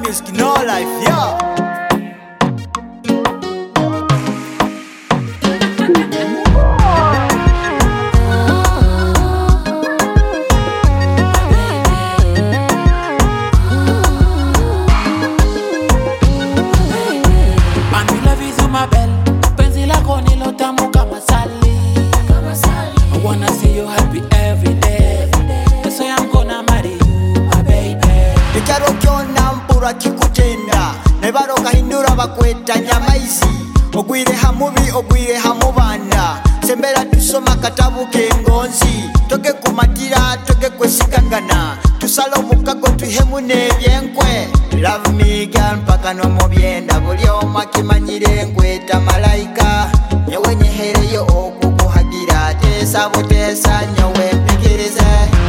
music, no life, yeah. I wanna see you happy every day. That's why I'm gonna marry you, my baby. Ekero kyona mpura kikutenda nebaro kahindura bakweta nyamaizi ogwire hamubi ogwire hamubanda sembera tusoma katabu kengonzi toke kumatira toke kwesikangana tusalo mukago tuhemu nebyenkwe love me girl mpaka no mubyenda buli omakimanyire nkweta malaika nyewe nyehereyo okukuhagira tesa botesa nyewe mpikirize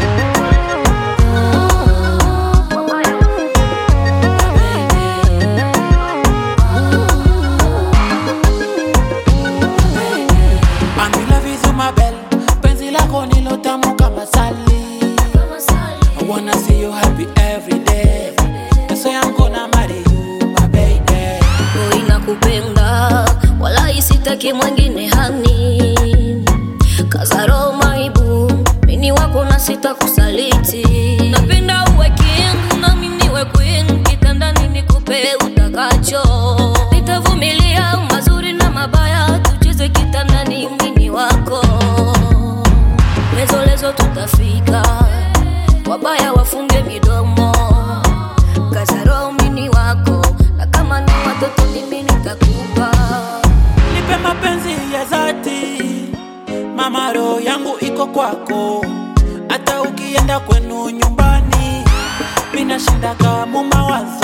I wanna see you happy every day. That's why I'm gonna marry you, my baby. Boy nakupenda, wala isitaki mwingine hani. Kazaro maibu, mini wako na sitakusaliti. Napenda uwe king na mimi niwe queen, kitandani nikupe utakacho. Nitavumilia mazuri na mabaya, tucheze kitandani mimi wako. Lezo lezo tutafika, wabaya wafunge midomo. Kazaro mini wako, na kama ni watoto mimi nitakupa. Nipe mapenzi ya dhati, mama roho yangu iko kwako. Hata ukienda kwenu nyumbani, mina shinda kama mawazo.